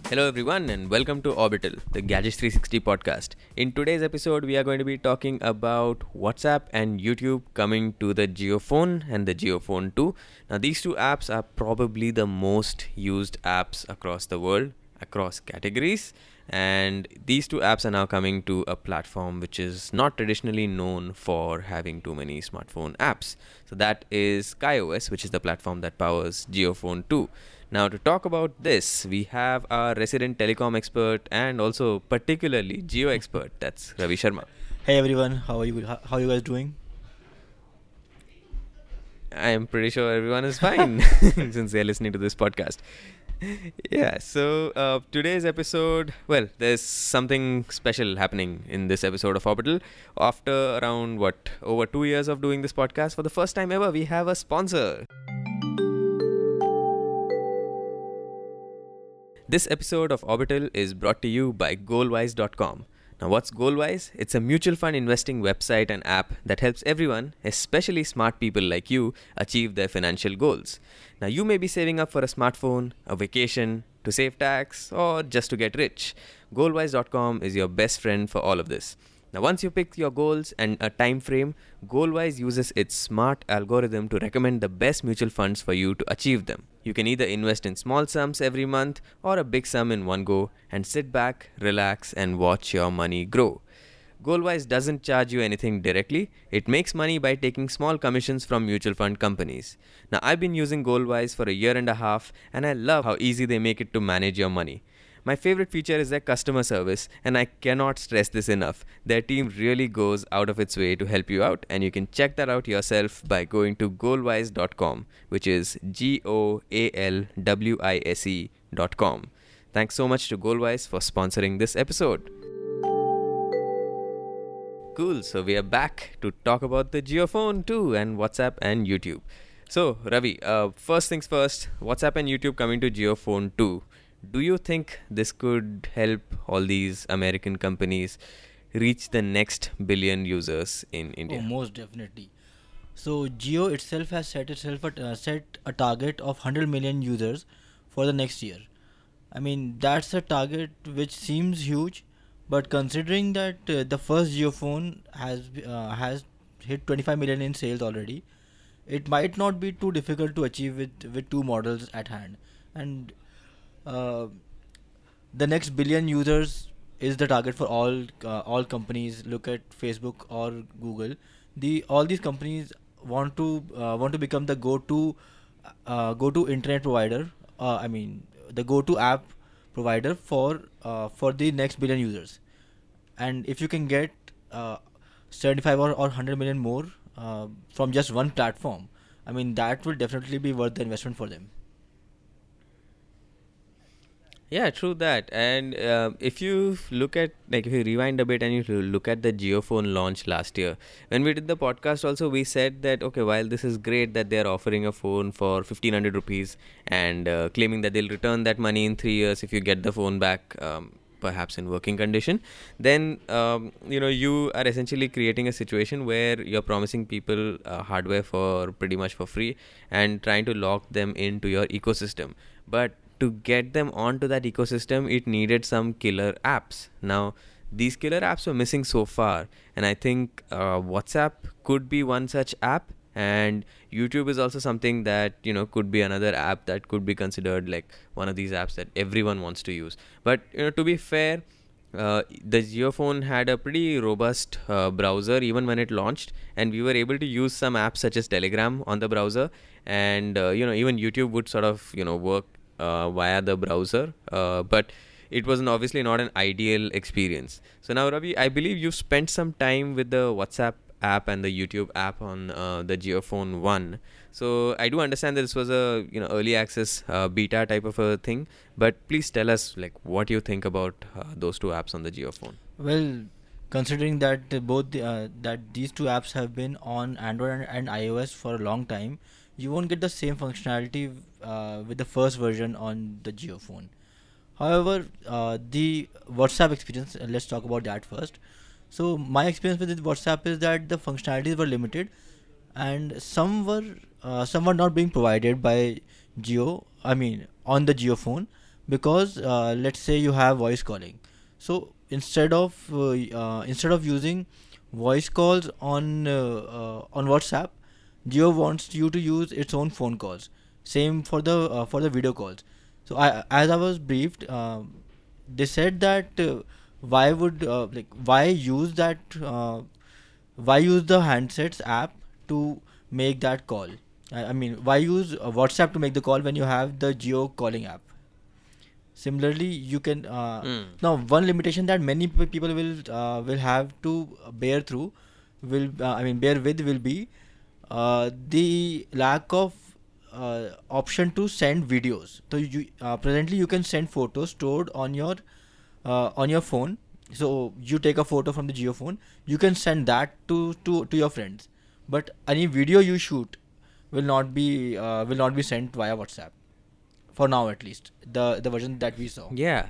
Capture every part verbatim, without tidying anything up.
Hello everyone and welcome to Orbital, the Gadgets three sixty podcast. In today's episode, we are going to be talking about WhatsApp and YouTube coming to the JioPhone and the JioPhone two. Now these two apps are probably the most used apps across the world, across categories. And these two apps are now coming to a platform which is not traditionally known for having too many smartphone apps. So that is KaiOS, which is the platform that powers JioPhone two. Now, to talk about this, we have our resident telecom expert and also particularly Jio expert, that's Ravi Sharma. Hey everyone, how are you? How how are you guys doing? I am pretty sure everyone is fine since they're listening to this podcast. Yeah, so uh, today's episode, well, there's something special happening in this episode of Orbital. After around, what, over two years of doing this podcast, for the first time ever, we have a sponsor. This episode of Orbital is brought to you by Goalwise dot com. Now, what's Goalwise? It's a mutual fund investing website and app that helps everyone, especially smart people like you, achieve their financial goals. Now, you may be saving up for a smartphone, a vacation, to save tax, or just to get rich. Goalwise dot com is your best friend for all of this. Now, once you pick your goals and a time frame, Goalwise uses its smart algorithm to recommend the best mutual funds for you to achieve them. You can either invest in small sums every month or a big sum in one go and sit back, relax, and watch your money grow. Goalwise doesn't charge you anything directly. It makes money by taking small commissions from mutual fund companies. Now, I've been using Goalwise for a year and a half, and I love how easy they make it to manage your money. My favorite feature is their customer service, and I cannot stress this enough. Their team really goes out of its way to help you out, and you can check that out yourself by going to goalwise dot com, which is G O A L W I S E dot com. Thanks so much to Goalwise for sponsoring this episode. Cool, so we are back to talk about the JioPhone two and WhatsApp and YouTube. So, Ravi, uh, first things first, WhatsApp and YouTube coming to JioPhone two. Do you think this could help all these American companies reach the next billion users in India? Oh, most definitely. So Jio itself has set itself a, uh, set a target of one hundred million users for the next year. I mean, that's a target which seems huge, but considering that uh, the first Jio phone has uh, has hit twenty-five million in sales already, it might not be too difficult to achieve with with two models at hand. And uh, the next billion users is the target for all uh, all companies. Look at Facebook or Google. The all these companies want to uh, want to become the go-to uh, go-to internet provider. Uh, I mean, the go-to app provider for uh, for the next billion users. And if you can get uh, seventy-five or, or one hundred million more uh, from just one platform, I mean, that will definitely be worth the investment for them. Yeah, true that. And uh, if you look at, like, if you rewind a bit and you look at the JioPhone launch last year, when we did the podcast also, we said that, okay, while this is great that they're offering a phone for fifteen hundred rupees and uh, claiming that they'll return that money in three years if you get the phone back, um, perhaps in working condition, then, um, you know, you are essentially creating a situation where you're promising people uh, hardware for pretty much for free and trying to lock them into your ecosystem. But to get them onto that ecosystem, it needed some killer apps. Now, these killer apps were missing so far, and I think uh, WhatsApp could be one such app, and YouTube is also something that, you know, could be another app that could be considered like one of these apps that everyone wants to use. But, you know, to be fair, uh, the JioPhone had a pretty robust uh, browser even when it launched, and we were able to use some apps such as Telegram on the browser, and uh, you know, even YouTube would sort of, you know, work Uh, via the browser, uh, but it was obviously not an ideal experience. So now, Ravi, I believe you spent some time with the WhatsApp app and the YouTube app on uh, the JioPhone one. So I do understand that this was a, you know, early access uh, beta type of a thing, but please tell us, like, what you think about uh, those two apps on the JioPhone. Well, considering that uh, both the, uh, that these two apps have been on Android and, and iOS for a long time, you won't get the same functionality uh, with the first version on the JioPhone. However, uh, the WhatsApp experience, uh, let's talk about that first. So my experience with WhatsApp is that the functionalities were limited, and some were uh, some were not being provided by Jio. I mean, on the JioPhone, because uh, let's say you have voice calling. So instead of uh, uh, instead of using voice calls on uh, uh, on WhatsApp, Jio wants you to use its own phone calls. Same for the uh, for the video calls. So I, as I was briefed, um, they said that uh, why would uh, like why use that uh, why use the handsets app to make that call? I, I mean, why use uh, WhatsApp to make the call when you have the Geo calling app? Similarly, you can uh, Mm. now one limitation that many pe- people will uh, will have to bear through will uh, I mean bear with will be uh, the lack of uh, option to send videos. So you uh, presently you can send photos stored on your uh, on your phone. So you take a photo from the Geo phone, you can send that to to to your friends, but any video you shoot will not be uh, will not be sent via WhatsApp for now, at least the the version that we saw. Yeah.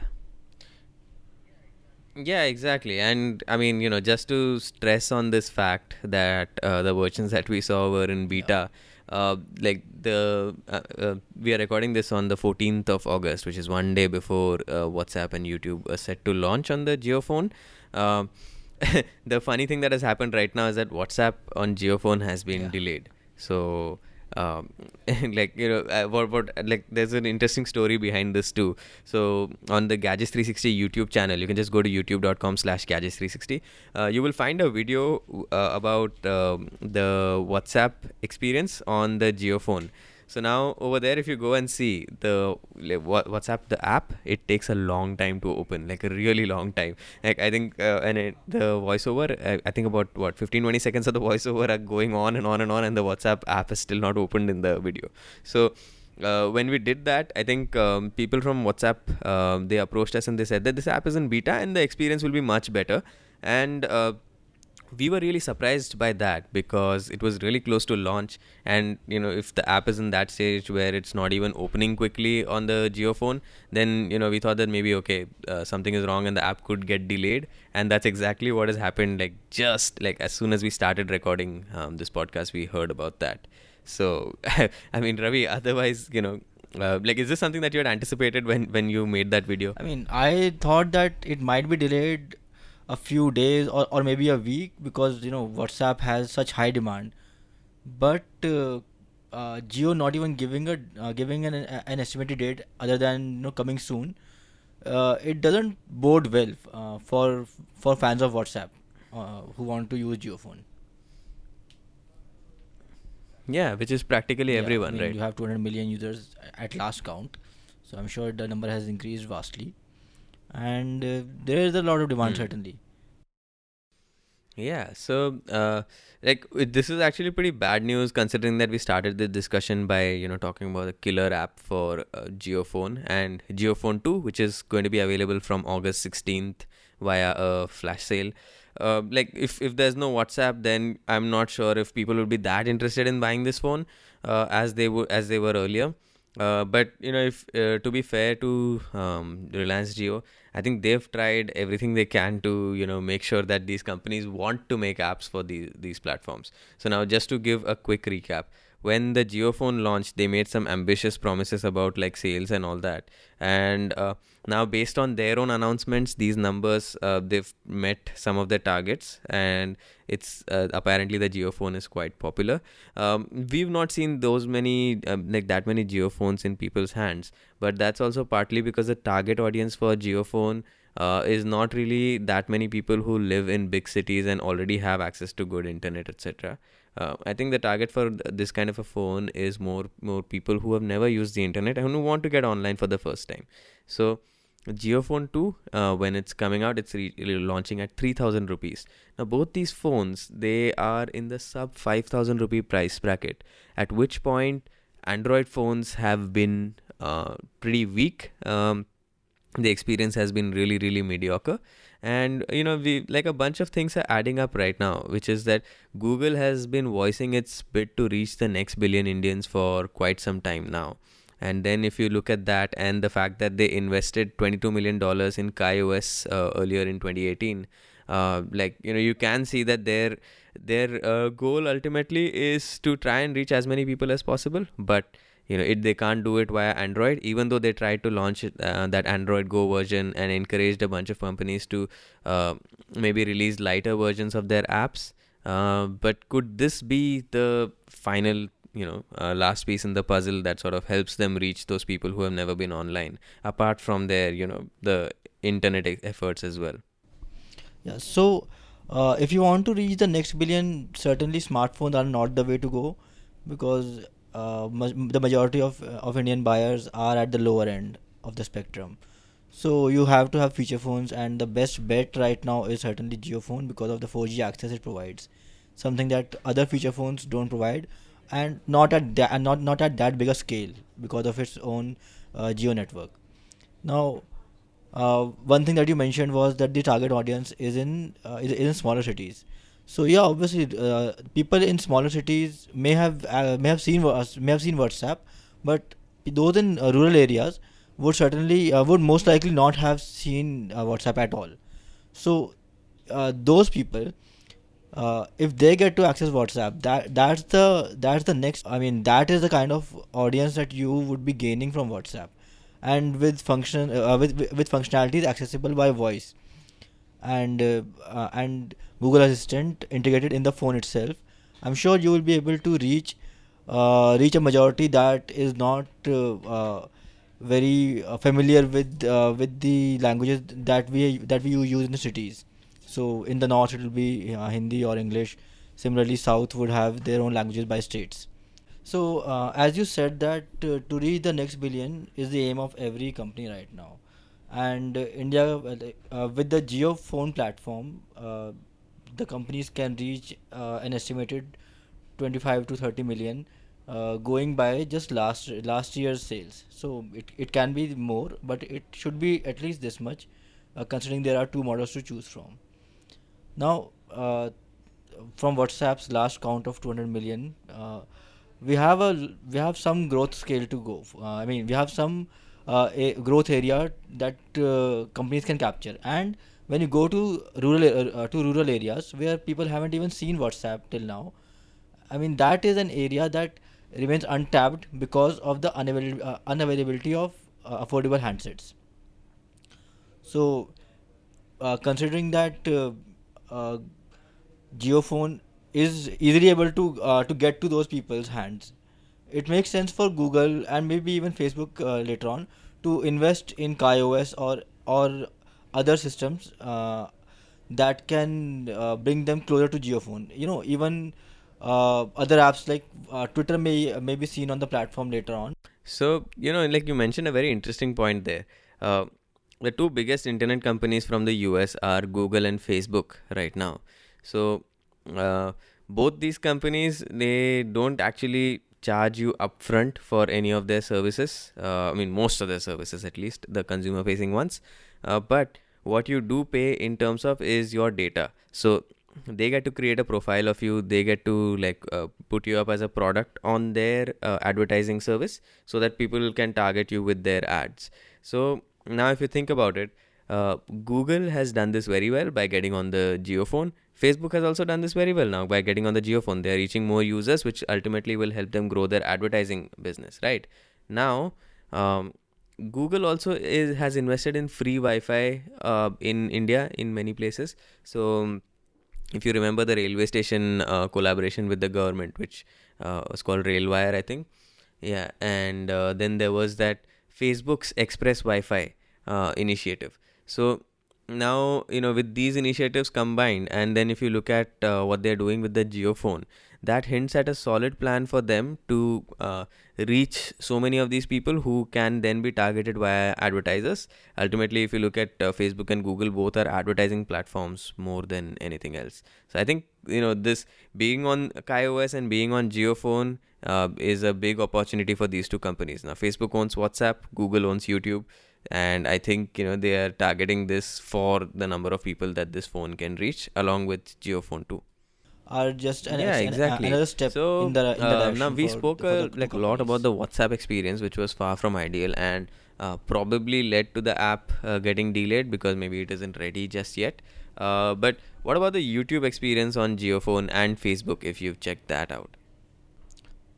Yeah, exactly. And I mean, you know, just to stress on this fact that uh, the versions that we saw were in Yeah. beta, uh, like the uh, uh, we are recording this on the fourteenth of August, which is one day before uh, WhatsApp and YouTube are set to launch on the JioPhone. Um the funny thing that has happened right now is that WhatsApp on JioPhone has been Yeah. delayed. So, um, like you know, uh, what what like there's an interesting story behind this too. So on the Gadgets three sixty YouTube channel, you can just go to youtube dot com slash gadgets three sixty. Uh, you will find a video uh, about um, the WhatsApp experience on the JioPhone. So now over there, if you go and see the like, Wha- WhatsApp, the app, it takes a long time to open, like a really long time. Like I think, uh, and it, the voiceover, I, I think about what fifteen twenty seconds of the voiceover are going on and on and on, and the WhatsApp app is still not opened in the video. So uh, when we did that, I think um, people from WhatsApp uh, they approached us and they said that this app is in beta and the experience will be much better. And uh, we were really surprised by that because it was really close to launch, and you know if the app is in that stage where it's not even opening quickly on the JioPhone, then you know we thought that maybe okay, uh, something is wrong and the app could get delayed. And that's exactly what has happened. Like just like as soon as we started recording um, this podcast, we heard about that. So I mean, Ravi, otherwise, you know uh, like is this something that you had anticipated when when you made that video? I mean, I thought that it might be delayed a few days or, or maybe a week because you know WhatsApp has such high demand. But uh, uh, Geo not even giving a uh, giving an an estimated date other than you know coming soon. Uh, it doesn't bode well uh, for for fans of WhatsApp uh, who want to use JioPhone. Yeah, which is practically Yeah, I everyone, mean right? you have two hundred million users at last count, so I'm sure the number has increased vastly, and uh, there is a lot of demand Hmm. certainly. Yeah, so uh, like uh, this is actually pretty bad news considering that we started the discussion by you know talking about a killer app for uh, JioPhone and JioPhone two, which is going to be available from August sixteenth via a flash sale. Uh, like if if there's no WhatsApp, then I'm not sure if people would be that interested in buying this phone uh, as they were as they were earlier. Uh, but you know, if uh, to be fair to um, Reliance Jio, I think they've tried everything they can to you know make sure that these companies want to make apps for these these platforms. So now, just to give a quick recap, when the JioPhone launched, they made some ambitious promises about like sales and all that, and uh, now based on their own announcements, these numbers uh, they've met some of their targets, and it's uh, apparently the JioPhone is quite popular. Um, we've not seen those many um, like that many JioPhones in people's hands, but that's also partly because the target audience for JioPhone uh, is not really that many people who live in big cities and already have access to good internet, et cetera. Uh, I think the target for th- this kind of a phone is more more people who have never used the internet and who want to get online for the first time. So JioPhone two, uh, when it's coming out, it's re- re- launching at three thousand rupees. Now, both these phones, they are in the sub five thousand rupee price bracket, at which point Android phones have been uh, pretty weak. Um, the experience has been really, really mediocre. And, you know, we like a bunch of things are adding up right now, which is that Google has been voicing its bid to reach the next billion Indians for quite some time now. And then if you look at that and the fact that they invested twenty-two million dollars in KaiOS uh, earlier in twenty eighteen, uh, like, you know, you can see that their their uh, goal ultimately is to try and reach as many people as possible. But you know it they can't do it via Android, even though they tried to launch it, uh, that Android Go version, and encouraged a bunch of companies to uh, maybe release lighter versions of their apps. Uh, but could this be the final, you know, uh, last piece in the puzzle that sort of helps them reach those people who have never been online, apart from their, you know, the internet e- efforts as well? Yeah. So, uh, if you want to reach the next billion, certainly smartphones are not the way to go, because uh, ma- the majority of uh, of Indian buyers are at the lower end of the spectrum. So you have to have feature phones, and the best bet right now is certainly JioPhone because of the four G access it provides, something that other feature phones don't provide, and not at that and not not at that big a scale because of its own uh, Geo network. Now, uh, one thing that you mentioned was that the target audience is in uh, is, is in smaller cities. So yeah, obviously, uh, people in smaller cities may have uh, may have seen Wha- may have seen WhatsApp, but those in uh, rural areas would certainly uh, would most likely not have seen uh, WhatsApp at all. So uh, those people, uh, if they get to access WhatsApp, that that's the that's the next. I mean, that is the kind of audience that you would be gaining from WhatsApp, and with function uh, with with with functionalities accessible by voice, and uh, uh, and Google Assistant integrated in the phone itself, I'm sure you will be able to reach uh, reach a majority that is not uh, uh, very uh, familiar with uh, with the languages that we that we use in the cities. So in the north it will be uh, Hindi or English. Similarly, south would have their own languages by states. So, uh, as you said, that uh, to reach the next billion is the aim of every company right now, and uh, India, uh, like, uh, with the Geo phone platform, uh, the companies can reach uh, an estimated twenty-five to thirty million, uh, going by just last last year's sales. So it it can be more, but it should be at least this much, uh, considering there are two models to choose from. Now, uh, from WhatsApp's last count of two hundred million, uh, we have a we have some growth scale to go. f- Uh, I mean, we have some uh, a growth area that uh, companies can capture. And when you go to rural a- uh, to rural areas where people haven't even seen WhatsApp till now, I mean that is an area that remains untapped because of the unavail- uh, unavailability of uh, affordable handsets. So, uh, considering that uh, uh, Geophone is easily able to uh, to get to those people's hands, it makes sense for Google and maybe even Facebook uh, later on to invest in KaiOS or or other systems uh, that can uh, bring them closer to Geophone. You know, even uh, other apps like uh, Twitter may may be seen on the platform later on. So, you know, like you mentioned a very interesting point there. Uh, the two biggest internet companies from the U S are Google and Facebook right now. So, uh, both these companies, they don't actually charge you upfront for any of their services. Uh, I mean, most of their services, at least the consumer facing ones. Uh, but what you do pay in terms of is your data. So, they get to create a profile of you, they get to like uh, put you up as a product on their uh, advertising service, so that people can target you with their ads. So now if you think about it, uh, Google has done this very well by getting on the Geophone. Facebook has also done this very well now by getting on the Geophone. They are reaching more users, which ultimately will help them grow their advertising business, right? Now, um, Google also is has invested in free Wi-Fi uh, in India in many places. So if you remember the railway station uh, collaboration with the government, which uh, was called Railwire, I think. Yeah, and uh, then there was that Facebook's Express Wi-Fi uh, initiative. So now, you know, with these initiatives combined, and then if you look at uh, what they're doing with the Geophone, that hints at a solid plan for them to uh, reach so many of these people who can then be targeted via advertisers. Ultimately, if you look at uh, Facebook and Google, both are advertising platforms more than anything else. So I think, you know, this being on KaiOS and being on Geophone uh, is a big opportunity for these two companies. Now, Facebook owns WhatsApp, Google owns YouTube, and I think, you know, they are targeting this for the number of people that this phone can reach, along with Geophone too. Are just an, Yeah, ex- an uh, exactly. another step in So the in the uh, now direction we for spoke for the uh, two like a lot about companies. the WhatsApp experience, which was far from ideal, and uh, probably led to the app uh, getting delayed because maybe it isn't ready just yet. Uh, but what about the YouTube experience on Geophone and Facebook, if you've checked that out?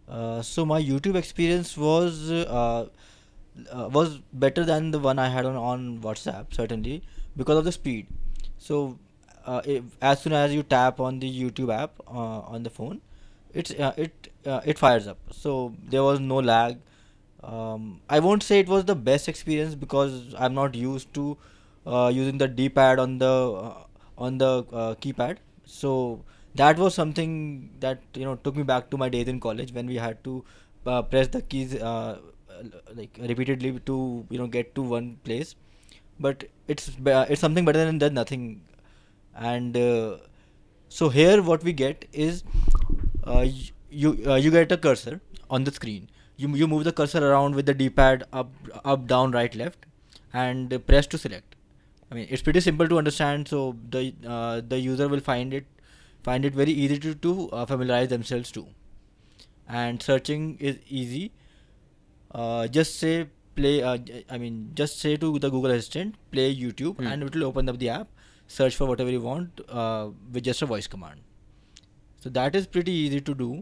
Uh, so my YouTube experience was uh, uh, was better than the one I had on, on WhatsApp, certainly, because of the speed. So uh, if, as soon as you tap on the YouTube app uh, on the phone, it's uh, it uh, it fires up. So there was no lag. Um, I won't say it was the best experience because I'm not used to uh, using the D-pad on the uh, on the uh, keypad. So that was something that you know took me back to my days in college when we had to uh, press the keys uh, uh, like repeatedly to you know get to one place. But it's be- uh, it's something better than, than nothing. And uh, so here what we get is uh, y- you uh, you get a cursor on the screen. You you move the cursor around with the D-pad up up down right left, and uh, press to select. I mean it's pretty simple to understand, so the uh, the user will find it find it very easy to to uh, familiarize themselves to. And searching is easy. Uh, just say play. Uh, j- I mean just say to the Google Assistant play YouTube, Hmm. and it will open up the app. Search for whatever you want uh, with just a voice command. So that is pretty easy to do.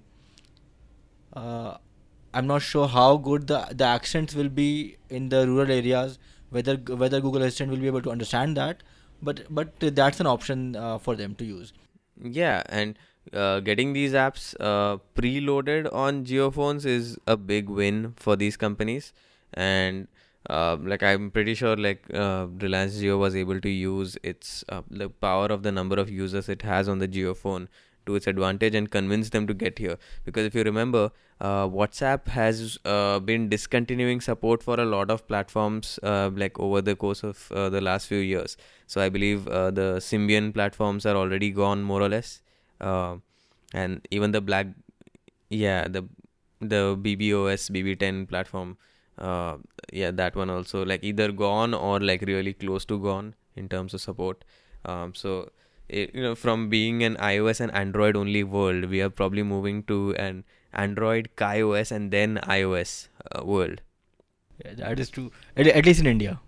Uh, I'm not sure how good the the accents will be in the rural areas. Whether g- whether Google Assistant will be able to understand that, but but uh, that's an option uh, for them to use. Yeah, and uh, getting these apps uh, preloaded on geophones is a big win for these companies. And uh, like I'm pretty sure like uh, Reliance Jio was able to use its uh, the power of the number of users it has on the geophone to its advantage and convince them to get here. Because if you remember, uh, WhatsApp has uh, been discontinuing support for a lot of platforms uh, like over the course of uh, the last few years. So I believe uh, the Symbian platforms are already gone more or less, uh, and even the black, yeah, the the B B O S B B ten platform, uh, yeah, that one also like either gone or like really close to gone in terms of support. Um, so it, you know, from being an iOS and Android only world, we are probably moving to an Android, KaiOS, and then iOS uh, world. Yeah, that is true. At, at least in India.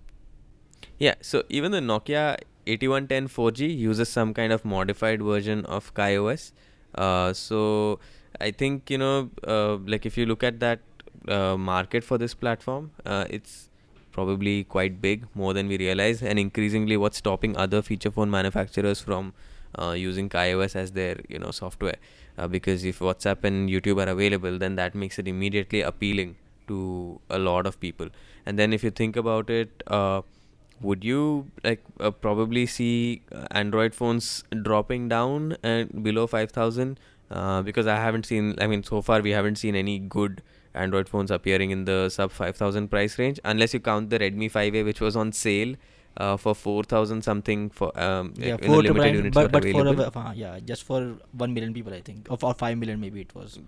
Yeah, so even the Nokia eighty-one ten four G uses some kind of modified version of KaiOS. Uh, so I think, you know, uh, like if you look at that uh, market for this platform, uh, it's probably quite big, more than we realize, and increasingly what's stopping other feature phone manufacturers from uh, using KaiOS as their, you know, software. Uh, because if WhatsApp and YouTube are available, then that makes it immediately appealing to a lot of people. And then if you think about it, uh, would you like uh, probably see uh, Android phones dropping down and below five thousand? Uh, because I haven't seen, I mean, so far we haven't seen any good Android phones appearing in the sub five thousand price range, unless you count the Redmi five A, which was on sale uh, for four thousand something for um, Yeah, in the four triple limited nine, units but were but for a, available. uh, yeah, just for one million people, I think, or for five million maybe it was.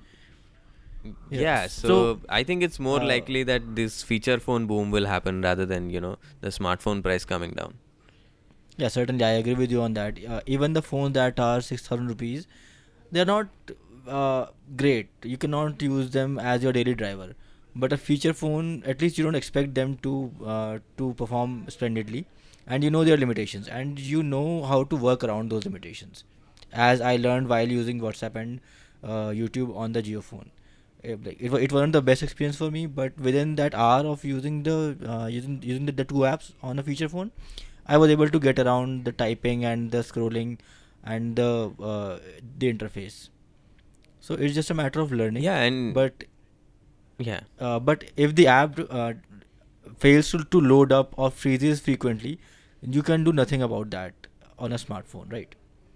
Yeah. Yeah, So so I think it's more uh, likely that this feature phone boom will happen rather than, you know, the smartphone price coming down. yeah, certainly I agree with you on that. Uh, even the phones that are six thousand rupees, they're not uh, great. You cannot use them as your daily driver. But a feature phone, at least you don't expect them to uh, to perform splendidly, and you know their limitations, and you know how to work around those limitations. As I learned while using WhatsApp and uh, YouTube on the Geo phone. Eh, like, it, wa- it wasn't the best experience for me, but within that hour of using the uh, using using the, the two apps on a feature phone, I was able to get around the typing and the scrolling and the uh, the interface. So it's just a matter of learning. Yeah, and But yeah. uh, but if the app uh, fails to, to load up or freezes frequently, you can do nothing about that on a smartphone, right?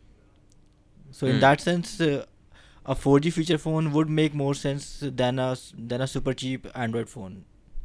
So in Hmm. that sense, uh, a four G feature phone would make more sense than a s- than a super cheap Android phone.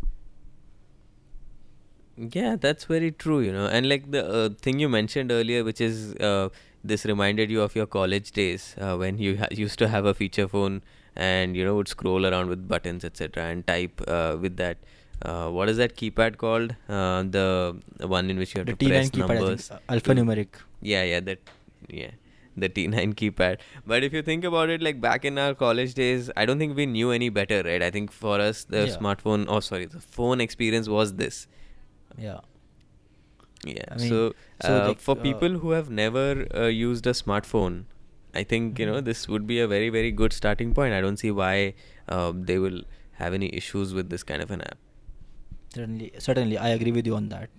Yeah, that's very true, you know. And like the uh, thing you mentioned earlier, which is uh, this reminded you of your college days uh, when you ha- used to have a feature phone and, you know, would scroll around with buttons, et cetera, and type uh, with that. Uh, what is that keypad called? Uh, the the one in which you have The to T nine press keypad, I think, numbers uh, to. alphanumeric. Yeah, yeah, that. Yeah. The T nine keypad. But if you think about it, like back in our college days, I don't think we knew any better, right? I think for us, the Yeah, smartphone, oh, sorry, the phone experience was this. yeah. Yeah. I mean, So, so uh, like, for uh, people who have never uh, used a smartphone, I think, you know, mhm. this would be a very, very good starting point. I don't see why uh, they will have any issues with this kind of an app. Certainly, certainly, I agree with you on that.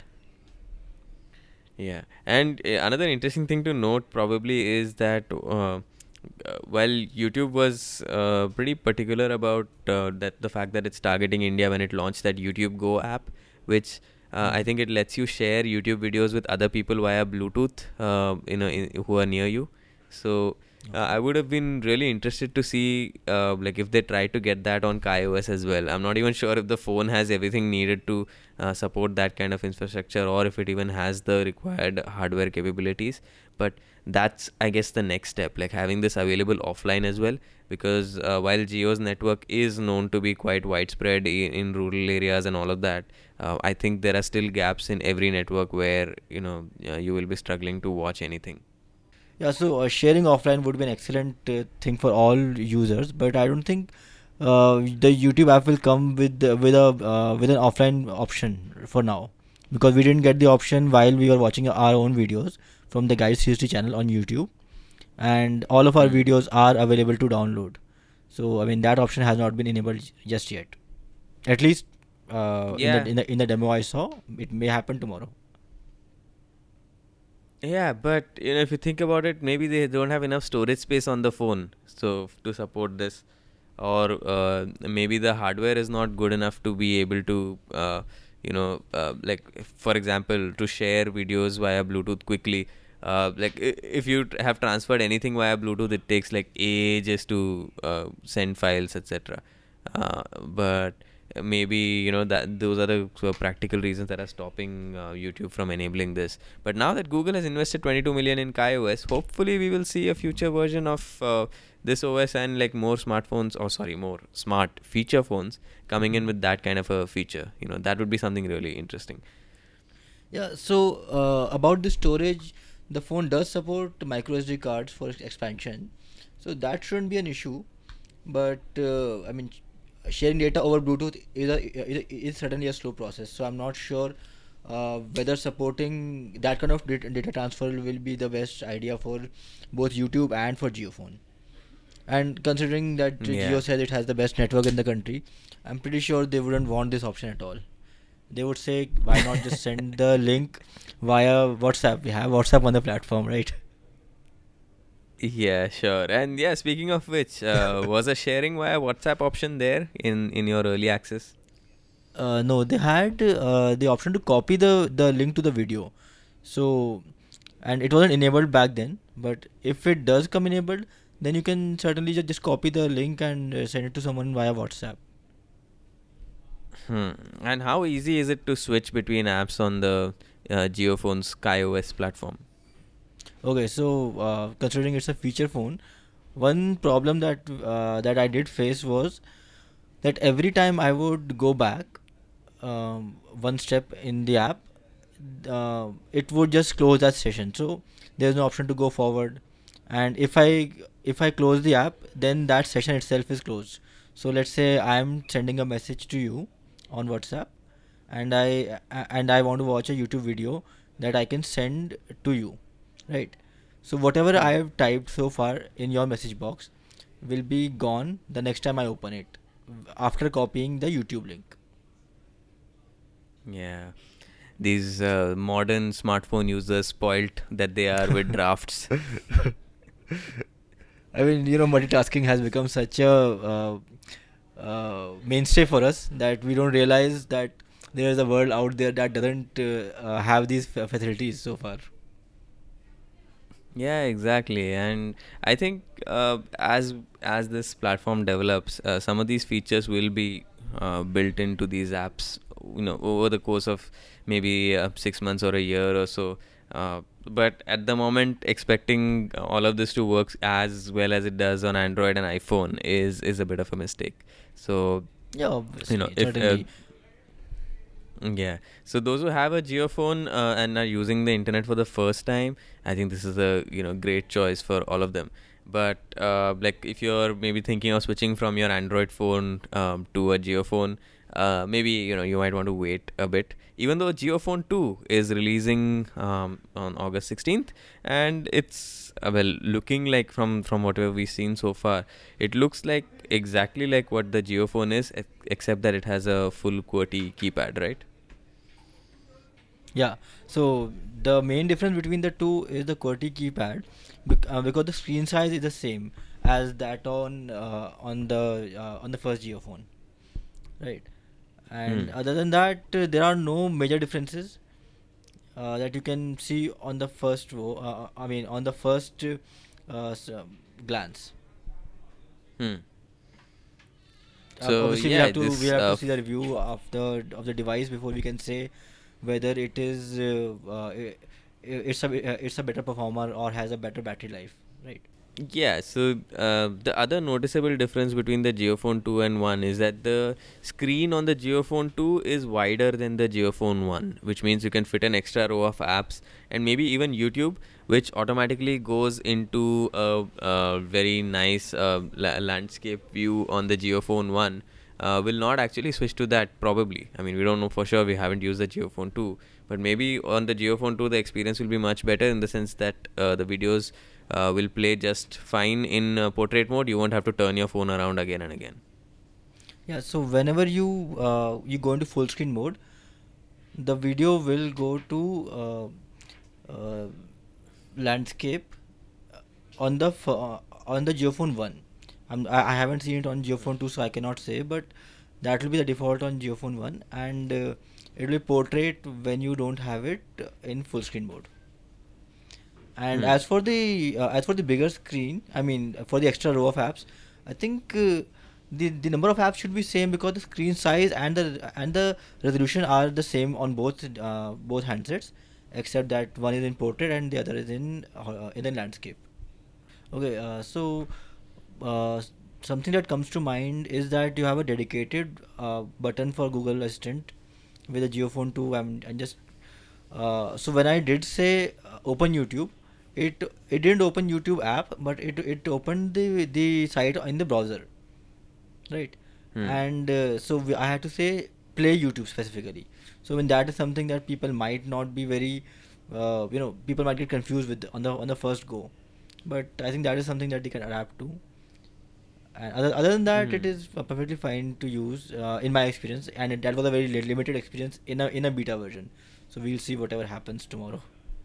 Yeah, and uh, another interesting thing to note probably is that uh, uh, while YouTube was uh, pretty particular about uh, that the fact that it's targeting India when it launched that YouTube Go app, which uh, I think it lets you share YouTube videos with other people via Bluetooth, uh, you know, in, who are near you. So uh, I would have been really interested to see uh, like if they try to get that on KaiOS as well. I'm not even sure if the phone has everything needed to uh, support that kind of infrastructure, or if it even has the required hardware capabilities. But that's, I guess, the next step, like having this available offline as well, because uh, while Jio's network is known to be quite widespread in, in rural areas and all of that, uh, I think there are still gaps in every network where, you know, uh, you will be struggling to watch anything. Yeah, so uh, sharing offline would be an excellent uh, thing for all users, but I don't think uh, the YouTube app will come with uh, with a uh, with an offline option for now, because we didn't get the option while we were watching our own videos from the Guys three sixty channel on YouTube, and all of our Hmm. videos are available to download. So I mean that option has not been enabled just yet. At least uh, in the Yeah. in the in the demo I saw, it may happen tomorrow. Yeah, but you know, if you think about it, maybe they don't have enough storage space on the phone so f- to support this, or uh, maybe the hardware is not good enough to be able to, uh, you know, uh, like if- for example, to share videos via Bluetooth quickly. Uh, like i- if you t- have transferred anything via Bluetooth, it takes like ages to uh, send files, et cetera. Uh, but uh, maybe, you know, that those are the sort of practical reasons that are stopping uh, YouTube from enabling this. But now that Google has invested twenty-two million in KaiOS, hopefully we will see a future version of uh, this O S and like more smartphones, or sorry, more smart feature phones coming in with that kind of a feature. You know, that would be something really interesting. Yeah, so uh, about the storage, the phone does support micro S D cards for its expansion, so that shouldn't be an issue. But uh, I mean, sh- sharing data over Bluetooth is a, is, a, is certainly a slow process. So I'm not sure uh, whether supporting that kind of data, data transfer will be the best idea for both YouTube and for JioPhone. And considering that Yeah. Jio says it has the best network in the country, I'm pretty sure they wouldn't want this option at all. They would say, why not just send the link via WhatsApp? We have WhatsApp on the platform, right? Yeah, sure. And yeah, speaking of which, uh, was a sharing via WhatsApp option there in in your early access? Uh, no, they had uh, the option to copy the, the link to the video. So, and it wasn't enabled back then. But if it does come enabled, then you can certainly just, just copy the link and uh, send it to someone via WhatsApp. Hmm. And how easy is it to switch between apps on the uh, JioPhone's KaiOS platform? Okay, so uh, considering it's a feature phone, one problem that uh, that I did face was that every time I would go back um, one step in the app, uh, it would just close that session. So there's no option to go forward. And if I if I close the app, then that session itself is closed. So let's say I'm sending a message to you on WhatsApp, and I a- and I want to watch a YouTube video that I can send to you, right? So whatever Hmm. I have typed so far in your message box will be gone the next time I open it after copying the YouTube link. Yeah. These uh, modern smartphone users spoilt that they are with drafts. I mean, you know, multitasking has become such a uh, uh, mainstay for us that we don't realize that there is a world out there that doesn't uh, uh, have these fa- facilities so far. Yeah, exactly. And I think uh, as as this platform develops, uh, some of these features will be uh, built into these apps, you know, over the course of maybe uh, six months or a year or so. Uh, but at the moment, expecting all of this to work as well as it does on Android and iPhone is is a bit of a mistake. So, Yeah, you know, obviously, if uh, certainly. yeah. So those who have a JioPhone uh, and are using the internet for the first time, I think this is a, you know, great choice for all of them. But uh, like if you're maybe thinking of switching from your Android phone um, to a JioPhone, uh, maybe you know you might want to wait a bit. Even though JioPhone two is releasing um, on August sixteenth, and it's uh, well looking like from from whatever we've seen so far, it looks like exactly like what the JioPhone is, ex- except that it has a full QWERTY keypad, right? Yeah. So the main difference between the two is the QWERTY keypad, bec- uh, because the screen size is the same as that on uh, on the uh, on the first JioPhone, right? Hmm. And other than that, uh, there are no major differences uh, that you can see on the first row. Uh, I mean, on the first uh, s- um, glance. Hmm. Uh, So obviously, we yeah, have to we this have uh, to see the review of the of the device before we can say whether it is uh, uh, i- i- it's a uh, it's a better performer or has a better battery life, right? Yeah, so uh, the other noticeable difference between the JioPhone two and one is that the screen on the JioPhone two is wider than the JioPhone one, which means you can fit an extra row of apps and maybe even YouTube, which automatically goes into a, a very nice uh, la- landscape view on the JioPhone one. Uh, will not actually switch to that probably. I mean, we don't know for sure. We haven't used the JioPhone two, but maybe on the JioPhone two the experience will be much better in the sense that uh, the videos uh, will play just fine in uh, portrait mode. You won't have to turn your phone around again and again. Yeah. So whenever you uh, you go into full screen mode, the video will go to uh, uh, landscape uh, on the f- uh, on the JioPhone one. I'm, I I haven't seen it on JioPhone two, so I cannot say, but that will be the default on JioPhone one, and uh, it will be portrait when you don't have it uh, in full screen mode. And Hmm. as for the uh, as for the bigger screen, I mean uh, for the extra row of apps, I think uh, the the number of apps should be same because the screen size and the and the resolution are the same on both uh, both handsets, except that one is in portrait and the other is in uh, in the landscape. Okay, uh, so uh, s- something that comes to mind is that you have a dedicated uh, button for Google Assistant with the JioPhone two. I'm, I'm just uh, so when I did say uh, open YouTube, it it didn't open YouTube app, but it it opened the the site in the browser, right? Hmm. And uh, so we, I had to say play YouTube specifically. So when that is something that people might not be very, uh, you know, people might get confused with on the on the first go, but I think that is something that they can adapt to. And other, other than that, it Hmm. is uh, perfectly fine to use uh, in my experience, and it, that was a very li- limited experience in a in a beta version. So we'll see whatever happens tomorrow.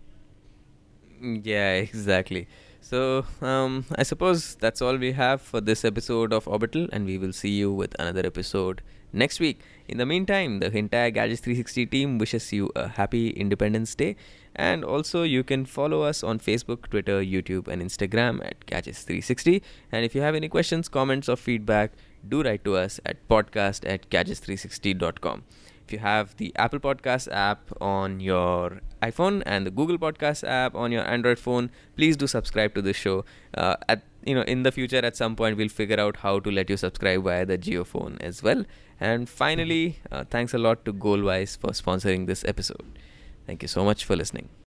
Mm, yeah, exactly. So, um, I suppose that's all we have for this episode of Orbital, and we will see you with another episode next week. In the meantime, the entire Gadgets three sixty team wishes you a happy Independence Day, and also you can follow us on Facebook, Twitter, YouTube, and Instagram at Gadgets three sixty. And if you have any questions, comments, or feedback, do write to us at podcast at gadgets three sixty dot com. If you have the Apple Podcast app on your iPhone and the Google Podcast app on your Android phone, please do subscribe to this show. Uh, at you know, in the future, at some point, we'll figure out how to let you subscribe via the JioPhone as well. And finally, uh, thanks a lot to Goalwise for sponsoring this episode. Thank you so much for listening.